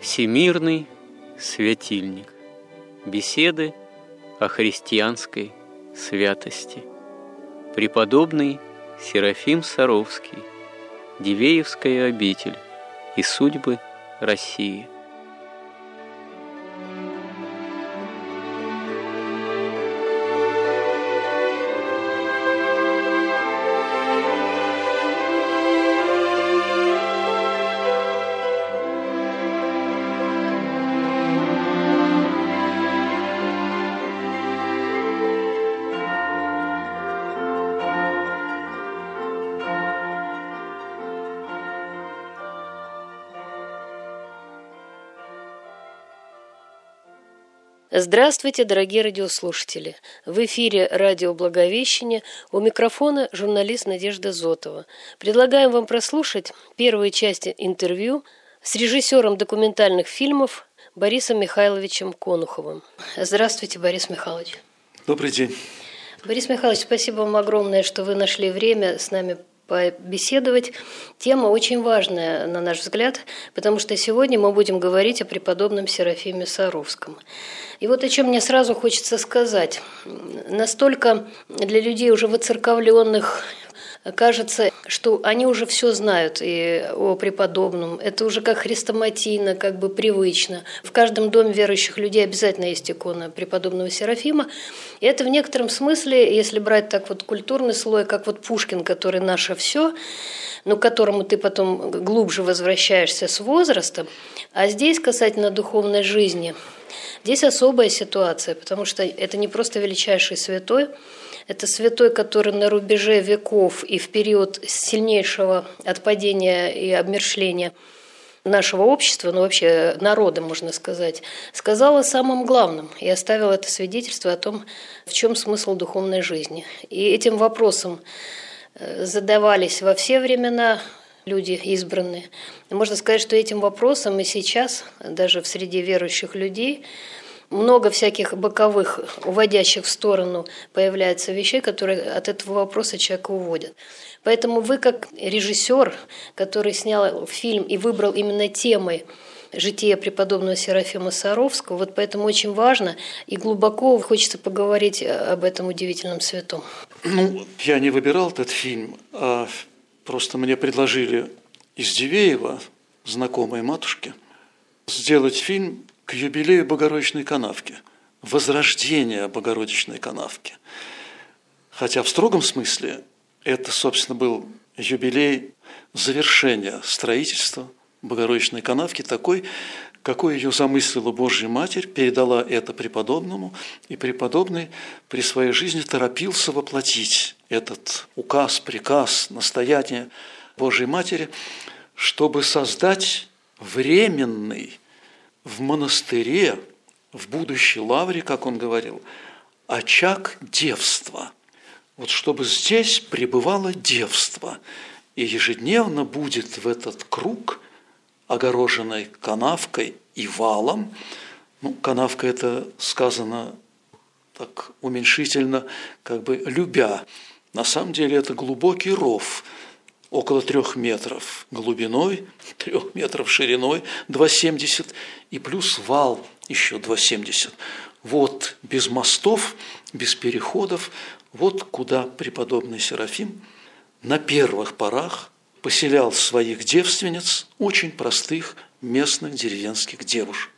Всемирный светильник. Беседы о христианской святости. Преподобный Серафим Саровский. Дивеевская обитель и судьбы России. Здравствуйте, дорогие радиослушатели! В эфире радио «Благовещение», у микрофона журналист Надежда Зотова. Предлагаем вам прослушать первую часть интервью с режиссером документальных фильмов Борисом Михайловичем Конуховым. Здравствуйте, Борис Михайлович. Добрый день. Борис Михайлович, спасибо вам огромное, что вы нашли время с нами побеседовать. Тема очень важная, на наш взгляд, потому что сегодня мы будем говорить о преподобном Серафиме Саровском. И вот о чем мне сразу хочется сказать. Настолько для людей уже воцерковленных кажется, что они уже все знают и о преподобном. Это уже как хрестоматийно, как бы привычно. В каждом доме верующих людей обязательно есть икона преподобного Серафима. И это в некотором смысле, если брать так вот культурный слой, как вот Пушкин, который наше все, но к которому ты потом глубже возвращаешься с возрастом. А здесь, касательно духовной жизни, здесь особая ситуация, потому что это не просто величайший святой, это святой, который на рубеже веков и в период сильнейшего отпадения и обмершления нашего общества, ну вообще народа, можно сказать, сказал о самом главном и оставил это свидетельство о том, в чем смысл духовной жизни. И этим вопросом задавались во все времена люди избранные. И можно сказать, что этим вопросом и сейчас, даже в среде верующих людей, много всяких боковых, уводящих в сторону появляется вещей, которые от этого вопроса человека уводят. Поэтому вы, как режиссер, который снял фильм и выбрал именно темой жития преподобного Серафима Саровского, вот поэтому очень важно и глубоко хочется поговорить об этом удивительном святом. Я не выбирал этот фильм, а просто мне предложили из Дивеева, знакомой матушки, сделать фильм к юбилею Богородичной канавки, возрождение Богородичной канавки. Хотя в строгом смысле это, собственно, был юбилей завершения строительства Богородичной канавки такой, какой ее замыслила Божья Матерь, передала это преподобному, и преподобный при своей жизни торопился воплотить этот указ, приказ, настояние Божьей Матери, чтобы создать временный в монастыре, в будущей лавре, как он говорил, очаг девства. Вот чтобы здесь пребывало девство, и ежедневно будет в этот круг, огороженный канавкой и валом, канавка это сказано так уменьшительно, как бы любя. На самом деле это глубокий ров, около 3 метров глубиной, 3 метров шириной, 2,70, и плюс вал еще 2,70. Вот без мостов, без переходов, вот куда преподобный Серафим на первых порах поселял своих девственниц, очень простых местных деревенских девушек.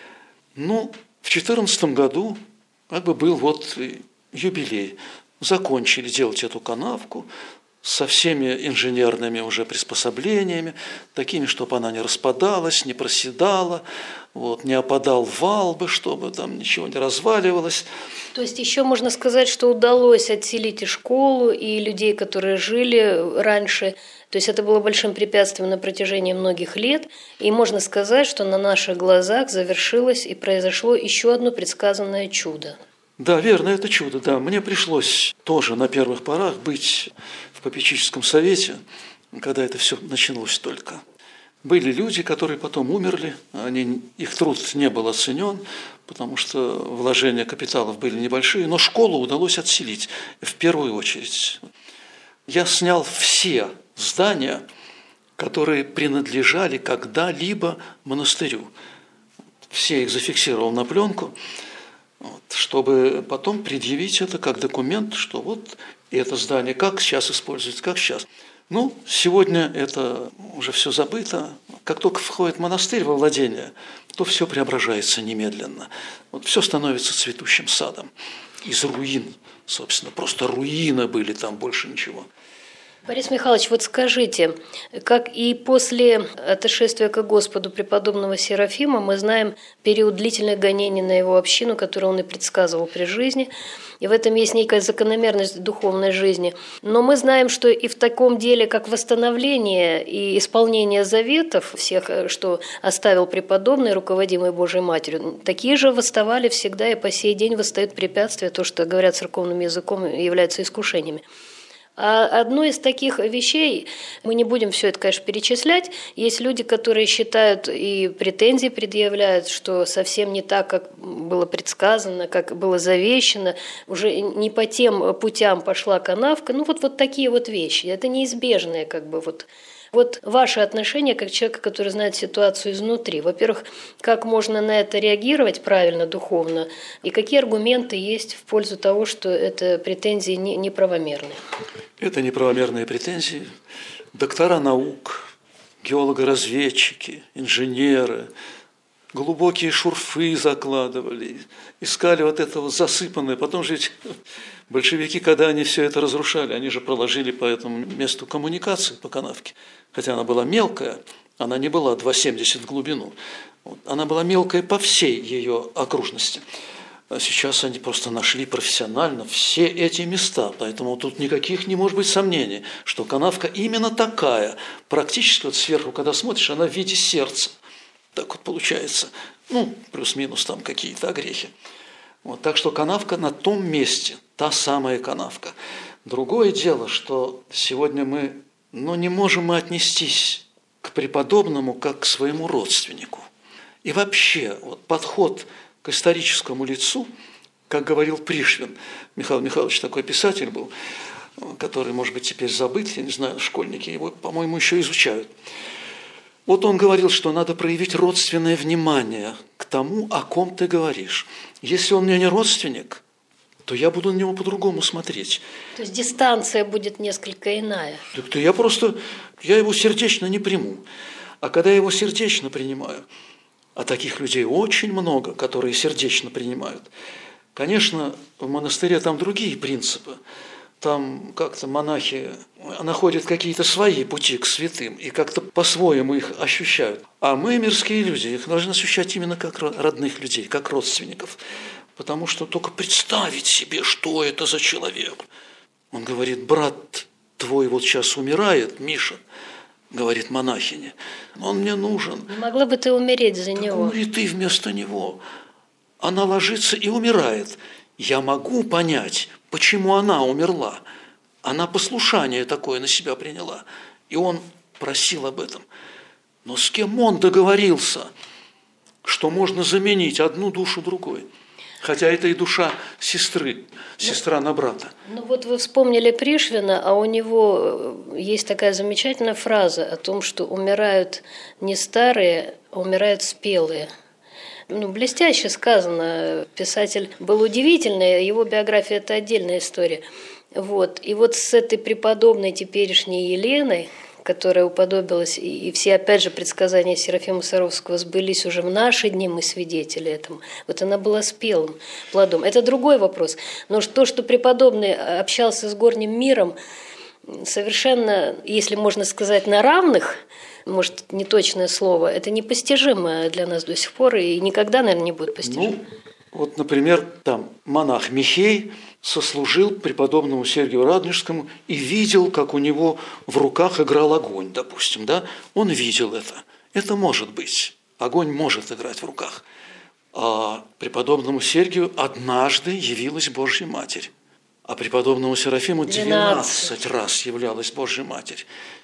В 2014 году был вот юбилей. Закончили делать эту канавку со всеми инженерными уже приспособлениями, такими, чтобы она не распадалась, не проседала, не опадал вал бы, чтобы там ничего не разваливалось. То есть еще можно сказать, что удалось отселить и школу, и людей, которые жили раньше. То есть это было большим препятствием на протяжении многих лет. И можно сказать, что на наших глазах завершилось и произошло еще одно предсказанное чудо. Да, верно, это чудо, да. Мне пришлось тоже на первых порах быть в попечительском совете, когда это все началось только. Были люди, которые потом умерли, их труд не был оценен, потому что вложения капиталов были небольшие, но школу удалось отселить в первую очередь. Я снял все здания которые принадлежали когда-либо монастырю. Все их зафиксировал на пленку, чтобы потом предъявить это как документ, что вот это здание как сейчас используется, как сейчас. Ну, сегодня это уже все забыто. Как только входит монастырь во владение, то все преображается немедленно. Вот все становится цветущим садом. Из руин, собственно, просто руины были, там больше ничего. Борис Михайлович, вот скажите, как и после отошествия к Господу преподобного Серафима, мы знаем период длительных гонений на его общину, который он и предсказывал при жизни, и в этом есть некая закономерность духовной жизни. Но мы знаем, что и в таком деле, как восстановление и исполнение заветов всех, что оставил преподобный, руководимый Божьей Матерью, такие же восставали всегда и по сей день восстают препятствия, то, что говорят церковным языком, являются искушениями. А одно из таких вещей, мы не будем все это, конечно, перечислять, есть люди, которые считают и претензии предъявляют, что совсем не так, как было предсказано, как было завещано, уже не по тем путям пошла канавка. Ну вот такие вот вещи, это неизбежное как бы вот. Вот ваше отношение как человека, который знает ситуацию изнутри. Во-первых, как можно на это реагировать правильно, духовно, и какие аргументы есть в пользу того, что это претензии неправомерные? Это неправомерные претензии. Доктора наук, геологоразведчики, инженеры, глубокие шурфы закладывали, искали вот это вот засыпанное. Потом же ведь большевики, когда они все это разрушали, они же проложили по этому месту коммуникации, по канавке. Хотя она была мелкая, она не была 2,70 в глубину. Она была мелкая по всей ее окружности. А сейчас они просто нашли профессионально все эти места. Поэтому тут никаких не может быть сомнений, что канавка именно такая. Практически вот сверху, когда смотришь, она в виде сердца. Так вот получается. Ну, плюс-минус там какие-то огрехи. Вот, так что канавка на том месте, та самая канавка. Другое дело, что сегодня мы не можем отнестись к преподобному как к своему родственнику. И вообще вот подход к историческому лицу, как говорил Пришвин, Михаил Михайлович такой писатель был, который, может быть, теперь забыт, я не знаю, школьники его, по-моему, еще изучают. Вот он говорил, что надо проявить родственное внимание к тому, о ком ты говоришь. Если он мне не родственник, то я буду на него по-другому смотреть. То есть дистанция будет несколько иная. Так я его сердечно не приму. А когда я его сердечно принимаю, а таких людей очень много, которые сердечно принимают, конечно, в монастыре там другие принципы. Там как-то монахи находят какие-то свои пути к святым и как-то по-своему их ощущают. А мы, мирские люди, их должны ощущать именно как родных людей, как родственников. Потому что только представить себе, что это за человек. Он говорит: брат твой вот сейчас умирает, Миша, говорит монахиня, он мне нужен. Не могла бы ты умереть за него? Умри ты вместо него. Она ложится и умирает. Я могу понять, почему она умерла. Она послушание такое на себя приняла. И он просил об этом. Но с кем он договорился, что можно заменить одну душу другой? Хотя это и душа сестры, сестра на брата. Ну вот вы вспомнили Пришвина, а у него есть такая замечательная фраза о том, что умирают не старые, а умирают спелые. Блестяще сказано. Писатель был удивительный, его биография – это отдельная история. Вот. И вот с этой преподобной теперешней Еленой, которая уподобилась, и все, опять же, предсказания Серафима Саровского сбылись уже в наши дни, мы свидетели этому. Вот она была спелым плодом. Это другой вопрос. Но то, что преподобный общался с горним миром, совершенно, если можно сказать, на равных, может, неточное слово, это непостижимо для нас до сих пор и никогда, наверное, не будет постижимо. Вот, например, там монах Михей сослужил преподобному Сергию Радонежскому и видел, как у него в руках играл огонь, допустим, да? Он видел это. Это может быть. Огонь может играть в руках. А преподобному Сергию однажды явилась Божья Матерь. А преподобному Серафиму 12 раз являлась Божья Матерь.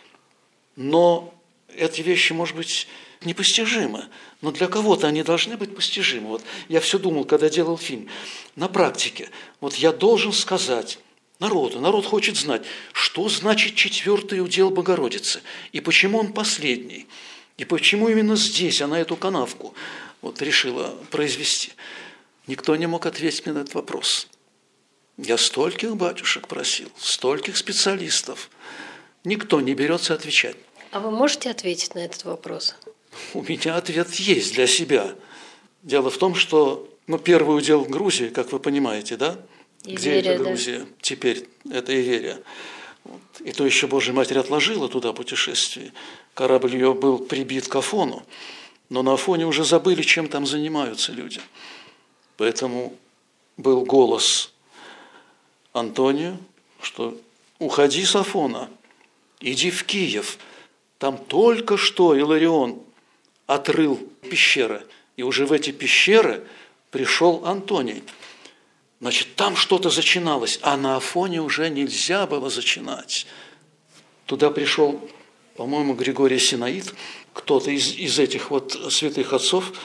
Но эти вещи, может быть, непостижимы. Но для кого-то они должны быть постижимы. Вот я все думал, когда делал фильм. На практике. Вот я должен сказать народу. Народ хочет знать, что значит 4-й удел Богородицы, и почему он последний, и почему именно здесь она эту канавку решила произвести. Никто не мог ответить мне на этот вопрос. Я стольких батюшек просил, стольких специалистов. Никто не берется отвечать. А вы можете ответить на этот вопрос? У меня ответ есть для себя. Дело в том, что первый удел Грузии, как вы понимаете, да? Где Иверия, это Грузия? Да. Теперь это Иверия. И то еще Божья Матерь отложила туда путешествие. Корабль ее был прибит к Афону, но на Афоне уже забыли, чем там занимаются люди. Поэтому был голос Антонию, что уходи с Афона, иди в Киев. Там только что Иларион отрыл пещеры, и уже в эти пещеры пришел Антоний. Значит, там что-то зачиналось, а на Афоне уже нельзя было зачинать. Туда пришел, по-моему, Григорий Синаид, кто-то из этих святых отцов,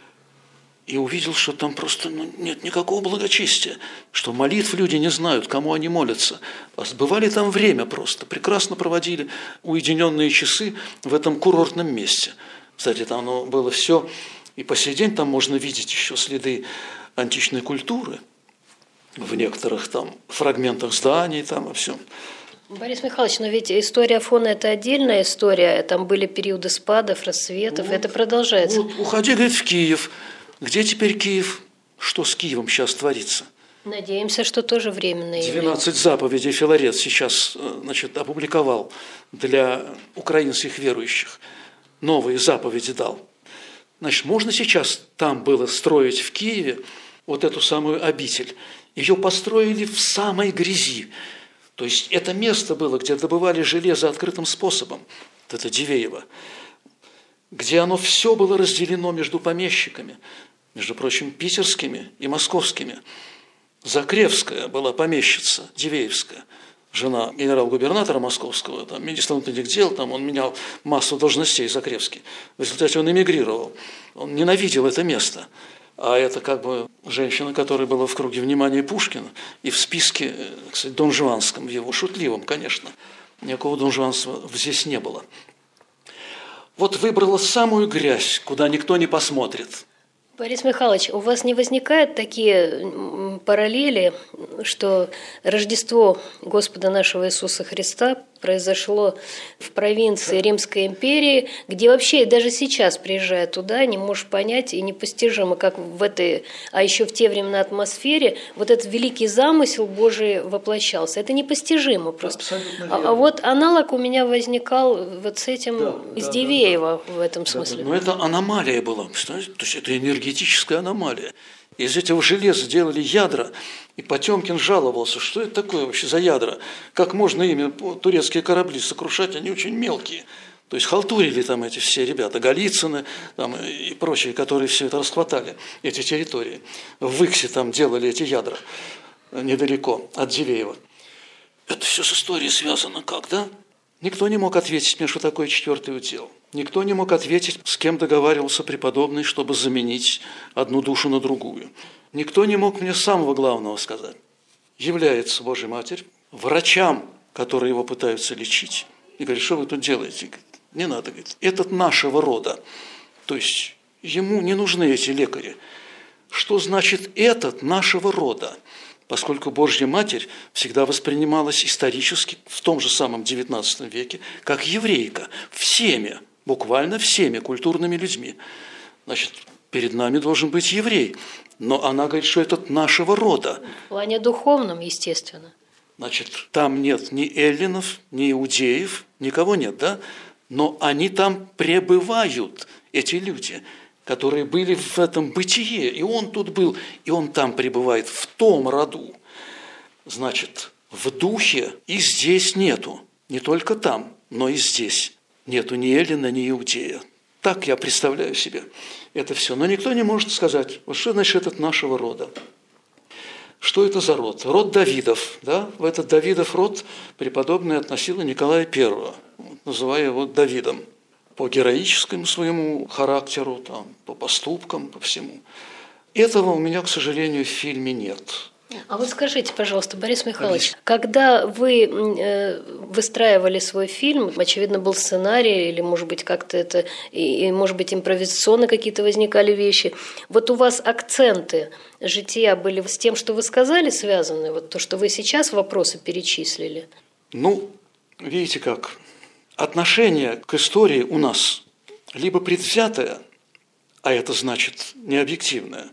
и увидел, что там просто нет никакого благочестия, что молитв люди не знают, кому они молятся. Бывали там время просто, прекрасно проводили уединенные часы в этом курортном месте. Кстати, там было все, и по сей день там можно видеть еще следы античной культуры в некоторых там фрагментах зданий, там и всем. Борис Михайлович, но ведь история Афона – это отдельная история, там были периоды спадов, расцветов, это продолжается. Уходи, говорит, в Киев. Где теперь Киев? Что с Киевом сейчас творится? Надеемся, что тоже временное. 12 заповедей Филарет сейчас опубликовал для украинских верующих. Новые заповеди дал. Значит, можно сейчас там было строить в Киеве эту самую обитель. Ее построили в самой грязи. То есть это место было, где добывали железо открытым способом. Это Дивеево. Где оно все было разделено между помещиками. Между прочим, питерскими и московскими. Закревская была помещица, Дивеевская, жена генерал-губернатора московского, там, министр внутренних дел, там, он менял массу должностей Закревский. В результате он эмигрировал. Он ненавидел это место. А это женщина, которая была в круге внимания Пушкина и в списке, кстати, донжуанском, его шутливом, конечно. Никакого донжуанства здесь не было. Выбрала самую грязь, куда никто не посмотрит. Борис Михайлович, у вас не возникают такие параллели, что Рождество Господа нашего Иисуса Христа произошло в провинции Римской империи, где вообще даже сейчас, приезжая туда, не можешь понять и непостижимо, как в этой, а еще в те времена атмосфере, этот великий замысел Божий воплощался. Это непостижимо просто. А аналог у меня возникал с этим из Дивеева в этом смысле. Но это аномалия была, представляете? То есть это энергетическая аномалия. Из этого железа делали ядра, и Потемкин жаловался, что это такое вообще за ядра, как можно ими турецкие корабли сокрушать, они очень мелкие. То есть халтурили там эти все ребята, Голицыны там, и прочие, которые все это расхватали, эти территории. В Иксе там делали эти ядра, недалеко от Дивеева. Это все с историей связано как, да? Никто не мог ответить мне, что такое 4-й удел. Никто не мог ответить, с кем договаривался преподобный, чтобы заменить одну душу на другую. Никто не мог мне самого главного сказать. Является Божья Матерь врачам, которые его пытаются лечить, и говорит, что вы тут делаете? Говорит, не надо, говорит, этот нашего рода. То есть ему не нужны эти лекари. Что значит этот нашего рода? Поскольку Божья Матерь всегда воспринималась исторически в том же самом XIX веке как еврейка, всеми, буквально всеми культурными людьми. Значит, перед нами должен быть еврей, но она говорит, что этот нашего рода. В плане духовном, естественно. Значит, там нет ни эллинов, ни иудеев, никого нет, да? Но они там пребывают, эти люди, которые были в этом бытие, и он тут был, и он там пребывает, в том роду. Значит, в духе и здесь нету, не только там, но и здесь нету ни эллина, ни иудея. Так я представляю себе это все. Но никто не может сказать, что значит этот нашего рода. Что это за род? Род Давидов. Да? В этот Давидов род преподобный относила Николая I, называя его Давидом. По героическому своему характеру, там, по поступкам, по всему. Этого у меня, к сожалению, в фильме нет. А вот скажите, пожалуйста, Борис Михайлович, когда вы выстраивали свой фильм, очевидно, был сценарий, или, может быть, как-то это, и, может быть, импровизационно какие-то возникали вещи, вот у вас акценты жития были с тем, что вы сказали, связаны, вот то, что вы сейчас вопросы перечислили? Ну, видите как, отношение к истории у нас либо предвзятое, а это значит необъективное,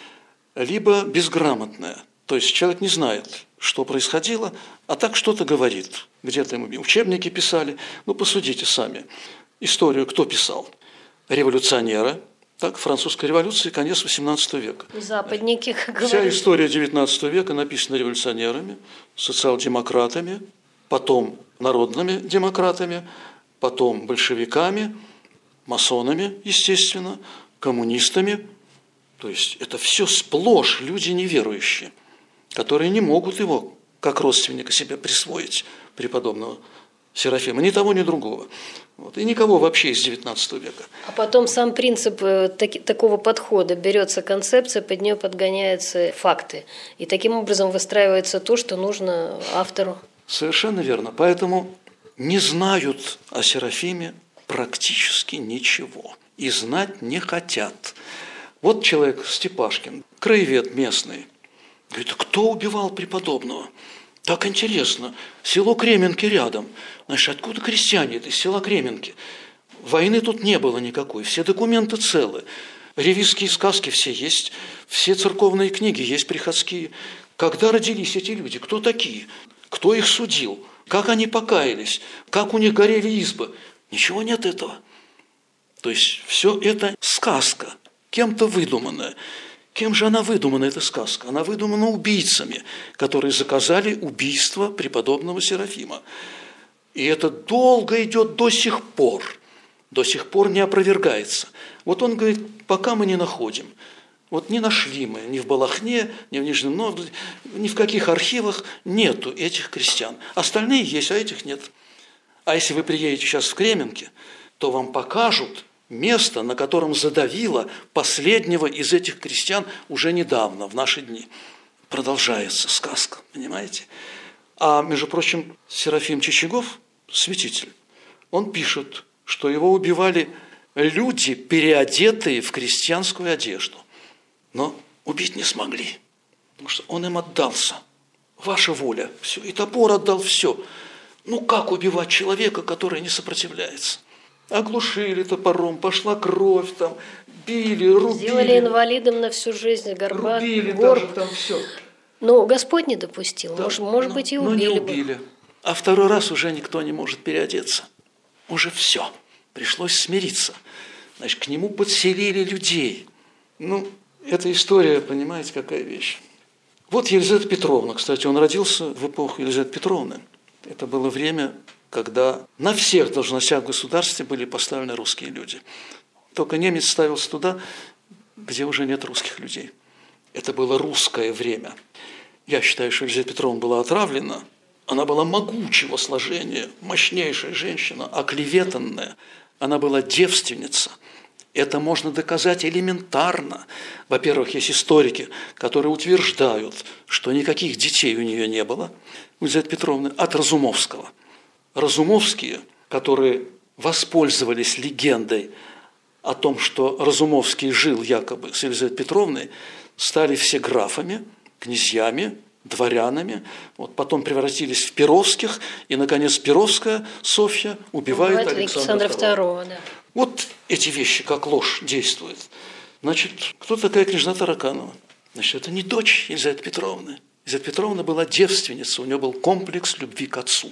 либо безграмотное. То есть человек не знает, что происходило, а так что-то говорит. Где-то ему учебники писали. Ну, посудите сами. Историю кто писал? Революционеры. Так, французская революция, конец XVIII века. Западники, как говорят. Вся история XIX века написана революционерами, социал-демократами, потом народными демократами, потом большевиками, масонами, естественно, коммунистами. То есть это все сплошь люди неверующие, которые не могут его как родственника себе присвоить, преподобного Серафима, ни того, ни другого. Вот. И никого вообще из XIX века. А потом сам принцип такого подхода, берется концепция, под нее подгоняются факты. И таким образом выстраивается то, что нужно автору. Совершенно верно. Поэтому не знают о Серафиме практически ничего. И знать не хотят. Вот человек Степашкин, краевед местный, говорит, а кто убивал преподобного? Так интересно, село Кременки рядом. Значит, откуда крестьяне? Это из села Кременки. Войны тут не было никакой, все документы целы. Ревизские сказки все есть, все церковные книги есть приходские. Когда родились эти люди? Кто такие? Кто их судил? Как они покаялись? Как у них горели избы? Ничего нет этого. То есть все это сказка, кем-то выдуманная. Кем же она выдумана, эта сказка? Она выдумана убийцами, которые заказали убийство преподобного Серафима. И это долго идет до сих пор не опровергается. Вот он говорит, пока мы не находим. Вот не нашли мы ни в Балахне, ни в Нижнем Новгороде, ни в каких архивах нету этих крестьян. Остальные есть, а этих нет. А если вы приедете сейчас в Кременки, то вам покажут место, на котором задавило последнего из этих крестьян уже недавно, в наши дни. Продолжается сказка, понимаете? А, между прочим, Серафим Чичагов, святитель, он пишет, что его убивали люди, переодетые в крестьянскую одежду. Но убить не смогли, потому что он им отдался. Ваша воля, все, и топор отдал все. Ну как убивать человека, который не сопротивляется? Оглушили топором, пошла кровь, там, били, рубили. Сделали инвалидом на всю жизнь, горбат, рубили горб. даже там все. Но Господь не допустил, Да, может быть, и убили. Но не убили. А второй раз уже никто не может переодеться. Уже все. Пришлось смириться. Значит, к нему подселили людей. Ну, эта история, понимаете, какая вещь. Вот Елизавета Петровна, кстати, он родился в эпоху Елизаветы Петровны. Это было время, когда на всех должностях в государстве были поставлены русские люди. Только немец ставился туда, где уже нет русских людей. Это было русское время. Я считаю, что Елизавета Петровна была отравлена. Она была могучего сложения, мощнейшая женщина, оклеветанная. Она была девственница. Это можно доказать элементарно. Во-первых, есть историки, которые утверждают, что никаких детей у нее не было, у Елизаветы Петровны, от Разумовского. Разумовские, которые воспользовались легендой о том, что Разумовский жил якобы с Елизаветой Петровной, стали все графами, князьями, дворянами, вот, потом превратились в Перовских, и, наконец, Перовская Софья убивает Александра II. Да. Вот эти вещи, как ложь, действуют. Значит, кто такая княжна Тараканова? Значит, это не дочь Елизаветы Петровны. Елизавета Петровна была девственница, у нее был комплекс любви к отцу.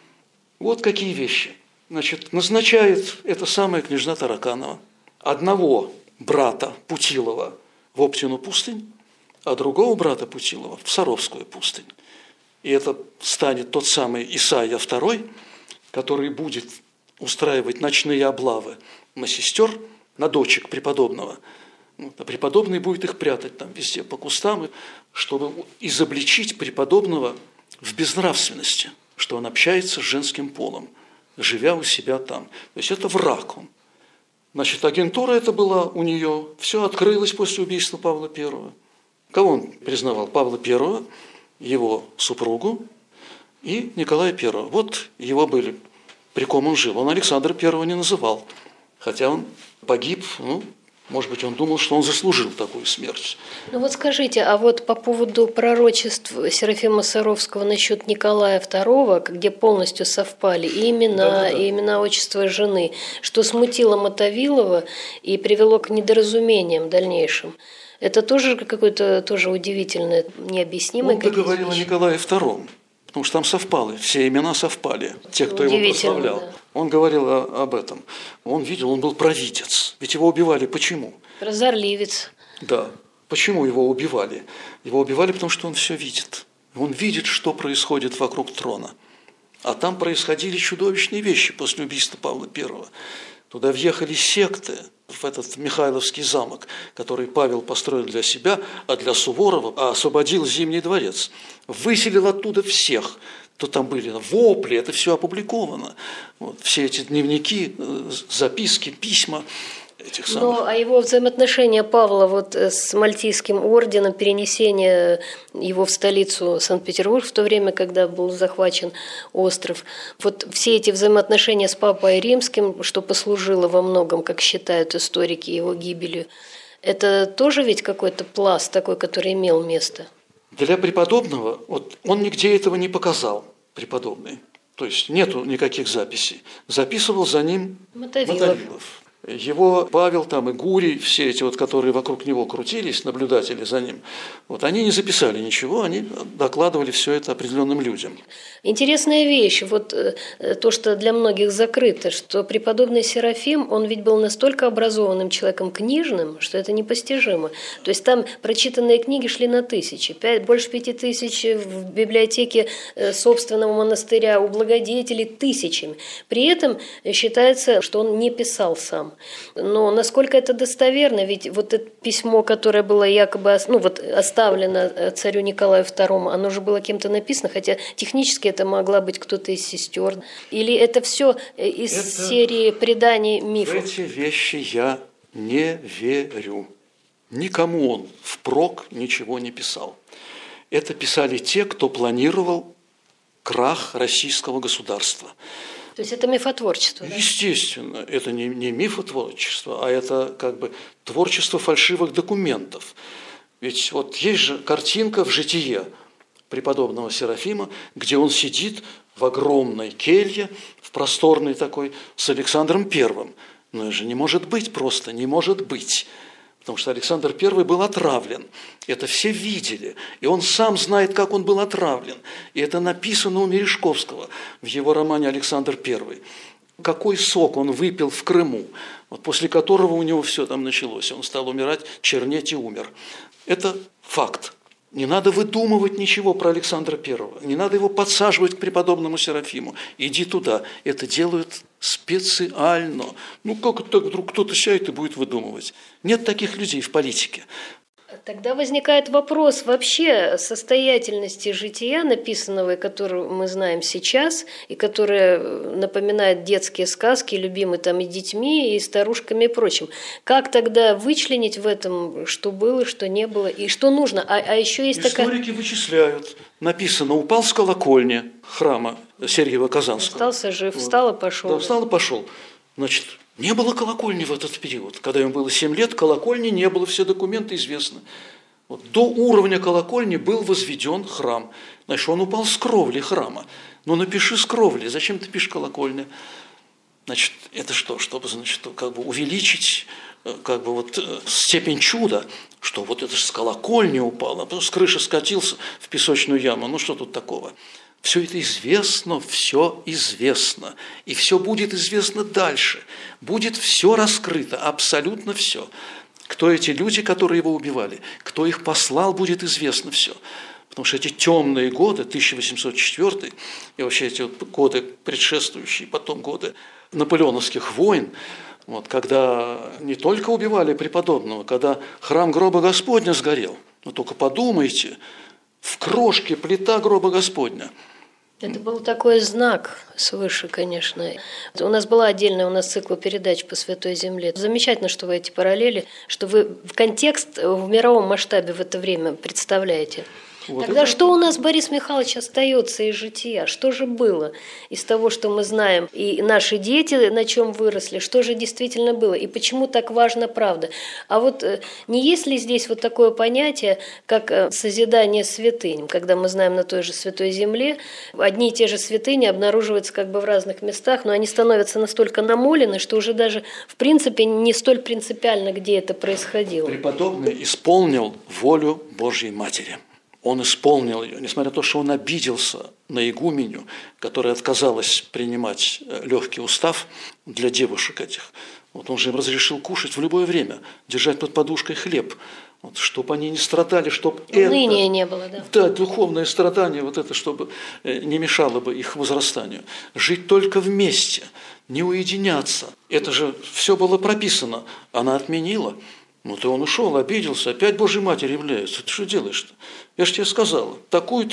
Вот какие вещи. Значит, назначает эта самая княжна Тараканова одного брата Путилова в Оптину пустынь, а другого брата Путилова в Саровскую пустынь. И это станет тот самый Исаия II, который будет устраивать ночные облавы на сестер, на дочек преподобного. А преподобный будет их прятать там везде по кустам, чтобы изобличить преподобного в безнравственности, что он общается с женским полом, живя у себя там. То есть это враг он. Значит, агентура это была у нее, все открылось после убийства Павла I. Кого он признавал? Павла I, его супругу и Николая I. Вот его были, при ком он жил. Он Александра I не называл, хотя он погиб, может быть, он думал, что он заслужил такую смерть. Ну вот скажите, а вот по поводу пророчеств Серафима Саровского насчет Николая II, где полностью совпали и имена, и имена, отчества жены, что смутило Мотовилова и привело к недоразумениям дальнейшим, это тоже какое-то тоже удивительное, необъяснимое. Он говорил о Николае II, потому что там совпали, все имена совпали, те, кто его прославлял. Да. Он говорил об этом. Он видел, он был провидец. Ведь его убивали почему? Прозорливец. Да. Почему его убивали? Его убивали, потому что он все видит. Он видит, что происходит вокруг трона. А там происходили чудовищные вещи после убийства Павла I. Туда въехали секты, в этот Михайловский замок, который Павел построил для себя, а для Суворова освободил Зимний дворец. Выселил оттуда всех, кто там были, вопли, это все опубликовано. Вот, все эти дневники, записки, письма этих самых. Но а его взаимоотношения Павла вот с Мальтийским орденом, перенесение его в столицу Санкт-Петербург в то время, когда был захвачен остров, вот все эти взаимоотношения с Папой Римским, что послужило во многом, как считают историки, его гибелью, это тоже ведь какой-то пласт такой, который имел место? Для преподобного, вот он нигде этого не показал, преподобный. То есть нету никаких записей. Записывал за ним Мотовилов. Его Павел там и Гурий, все эти вот, которые вокруг него крутились, наблюдатели за ним, вот они не записали ничего, они докладывали все это определенным людям. Интересная вещь, вот то, что для многих закрыто, что преподобный Серафим, он ведь был настолько образованным человеком книжным, что это непостижимо. То есть там прочитанные книги шли на тысячи, больше 5000 в библиотеке собственного монастыря, у благодетелей тысячами. При этом считается, что он не писал сам. Но насколько это достоверно, ведь вот это письмо, которое было якобы оставлено царю Николаю II, оно же было кем-то написано, хотя технически это могла быть кто-то из сестер. Или это все из серии преданий мифов? В эти вещи я не верю. Никому он впрок ничего не писал. Это писали те, кто планировал крах российского государства. То есть это мифотворчество? Да? Естественно, это не мифотворчество, а это как бы творчество фальшивых документов. Ведь вот есть же картинка в житие преподобного Серафима, где он сидит в огромной келье, в просторной такой, с Александром I. Но это же не может быть просто, не может быть. Потому что Александр I был отравлен. Это все видели. И он сам знает, как он был отравлен. И это написано у Мережковского в его романе «Александр I». Какой сок он выпил в Крыму, вот после которого у него все там началось. Он стал умирать, чернеть и умер. Это факт. Не надо выдумывать ничего про Александра I. Не надо его подсаживать к преподобному Серафиму. Иди туда. Это делают специально. Как это так вдруг кто-то сядет и будет выдумывать? Нет таких людей в политике. Тогда возникает вопрос вообще состоятельности жития написанного, который мы знаем сейчас, и которое напоминает детские сказки, любимые там и детьми, и старушками, и прочим. Как тогда вычленить в этом, что было, что не было, и что нужно? А еще есть Историки вычисляют. Написано, упал с колокольни храма Сергиева-Казанского. Остался жив, встал и пошел. Да, встал и пошел. Значит, не было колокольни в этот период. Когда ему было 7 лет, колокольни не было, все документы известны. Вот, до уровня колокольни был возведен храм. Значит, он упал с кровли храма. Ну, напиши с кровли, зачем ты пишешь колокольня? Значит, это что? Чтобы, значит, как бы увеличить как бы вот степень чуда, что вот это с колокольни упало, а потом с крыши скатился в песочную яму. Ну, что тут такого? Все это известно, все известно. И все будет известно дальше. Будет все раскрыто, абсолютно все. Кто эти люди, которые его убивали, кто их послал, будет известно все. Потому что эти темные годы, 1804 и вообще эти вот годы предшествующие, потом годы наполеоновских войн, вот, когда не только убивали преподобного, когда храм гроба Господня сгорел. Но только подумайте, в крошке плита гроба Господня. Это был такой знак свыше, конечно. У нас была отдельная цикл передач по Святой Земле. Замечательно, что вы эти параллели, что вы в контекст в мировом масштабе в это время представляете. Вот Тогда это... что у нас, Борис Михайлович, остается из жития? Что же было из того, что мы знаем? И наши дети, на чем выросли, что же действительно было? И почему так важна правда? А вот не есть ли здесь вот такое понятие, как созидание святынь? Когда мы знаем на той же Святой Земле, одни и те же святыни обнаруживаются как бы в разных местах, но они становятся настолько намолены, что уже даже в принципе не столь принципиально, где это происходило. Преподобный исполнил волю Божьей Матери. Он исполнил ее, несмотря на то, что он обиделся на игуменю, которая отказалась принимать легкий устав для девушек этих. Вот он же им разрешил кушать в любое время, держать под подушкой хлеб, вот, чтобы они не страдали, чтобы уныния не было, да. Да, духовное страдание, вот это, чтобы не мешало бы их возрастанию. Жить только вместе, не уединяться. Это же все было прописано. Она отменила. Ну, то он ушел, обиделся, опять Божьей Матери является. Ты что делаешь-то? Я же тебе сказала, такую,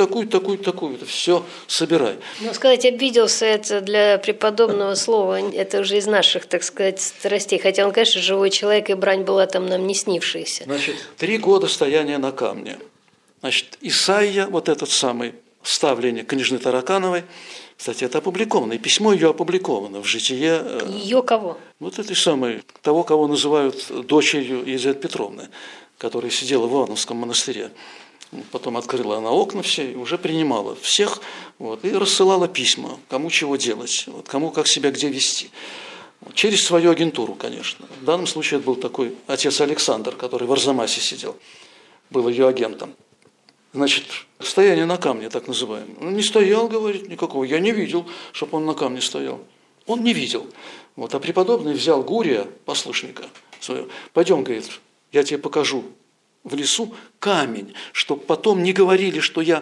это все собирай. Ну, сказать, обиделся, это для преподобного слова, это уже из наших, так сказать, страстей. Хотя он, конечно, живой человек, и брань была там нам не снившаяся. Значит, 3 года стояния на камне. Значит, Исаия, вот этот самый, ставление княжны Таракановой, кстати, это опубликовано, и письмо ее опубликовано в житие. Ее кого? Вот этой самой, того, кого называют дочерью Елизаветы Петровны, которая сидела в Ивановском монастыре. Потом открыла она окна все и уже принимала всех, вот, и рассылала письма, кому чего делать, вот, кому как себя где вести. Через свою агентуру, конечно. В данном случае это был такой отец Александр, который в Арзамасе сидел, был ее агентом. Значит, стояние на камне, так называемое. Он не стоял, говорит, никакого. Я не видел, чтобы он на камне стоял. Он не видел. Вот, а преподобный взял Гурия, послушника своего. Пойдем, говорит, я тебе покажу в лесу камень, чтобы потом не говорили, что я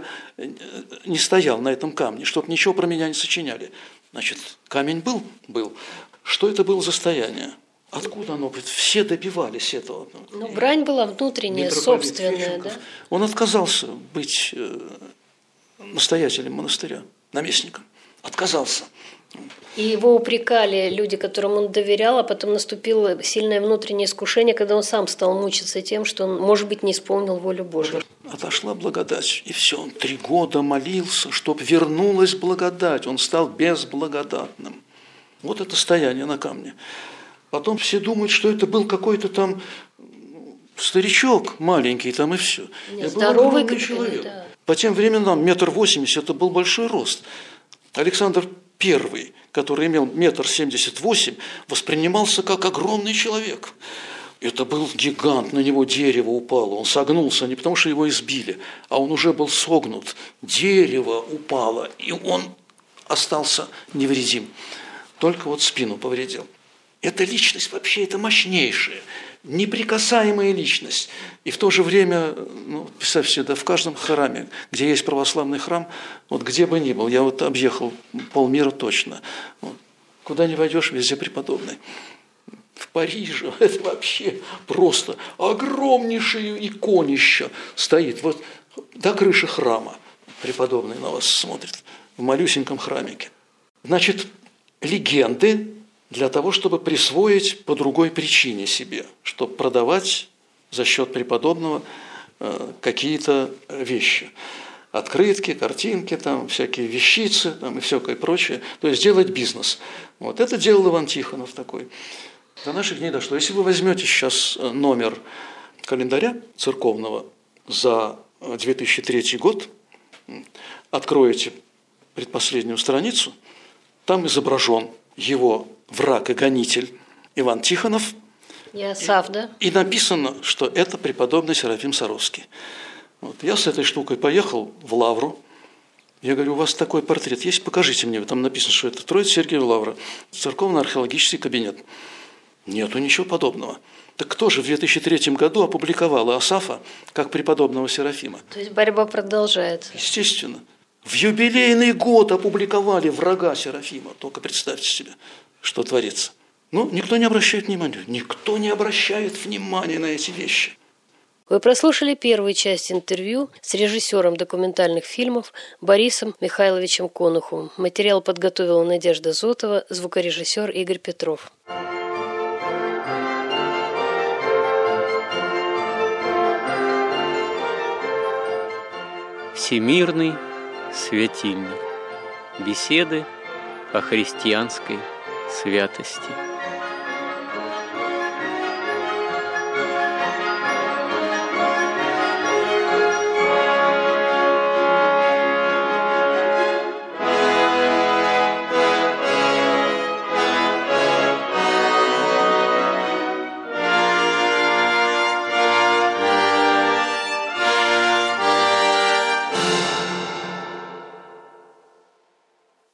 не стоял на этом камне, чтобы ничего про меня не сочиняли. Значит, камень был? Был. Что это было за стояние? Откуда оно? Все добивались этого. Ну, брань была внутренняя, собственная, да? Он отказался быть настоятелем монастыря, наместником. Отказался. И его упрекали люди, которым он доверял, а потом наступило сильное внутреннее искушение, когда он сам стал мучиться тем, что он, может быть, не исполнил волю Божию. Отошла благодать, и все. Он 3 года молился, чтобы вернулась благодать. Он стал безблагодатным. Вот это стояние на камне. Потом все думают, что это был какой-то там старичок маленький, там и все. Нет, здоровый человек. Да. По тем временам 1,80 м это был большой рост. Александр I, который имел 1,78 м, воспринимался как огромный человек. Это был гигант, на него дерево упало. Он согнулся не потому, что его избили, а он уже был согнут. Дерево упало, и он остался невредим. Только вот спину повредил. Эта личность вообще это мощнейшая, неприкасаемая личность. И в то же время, ну, представьте себе, да, в каждом храме, где есть православный храм, вот где бы ни был, я вот объехал полмира точно, вот, куда не войдешь, везде преподобный. В Париже это вообще просто огромнейшее иконище стоит, вот до крыши храма преподобный на вас смотрит, в малюсеньком храмике. Значит, легенды для того, чтобы присвоить по другой причине себе, чтобы продавать за счет преподобного какие-то вещи. Открытки, картинки, там, всякие вещицы там, и всякое прочее. То есть делать бизнес. Вот это делал Иван Тихонов такой. До наших дней дошло. Если вы возьмете сейчас номер календаря церковного за 2003 год, откроете предпоследнюю страницу, там изображен его враг и гонитель Иван Тихонов. И Асаф, да? И написано, что это преподобный Серафим Саровский. Вот. Я с этой штукой поехал в Лавру. Я говорю, у вас такой портрет есть? Покажите мне. Там написано, что это Троице-Сергиева Лавра, церковно-археологический кабинет. Нету ничего подобного. Так кто же в 2003 году опубликовал Асафа как преподобного Серафима? То есть борьба продолжается. Естественно. В юбилейный год опубликовали врага Серафима. Только представьте себе, что творится. Но никто не обращает внимания. Никто не обращает внимания на эти вещи. Вы прослушали первую часть интервью с режиссером документальных фильмов Борисом Михайловичем Конуховым. Материал подготовила Надежда Зотова, звукорежиссер Игорь Петров. Всемирный светильник. Беседы о христианской святости.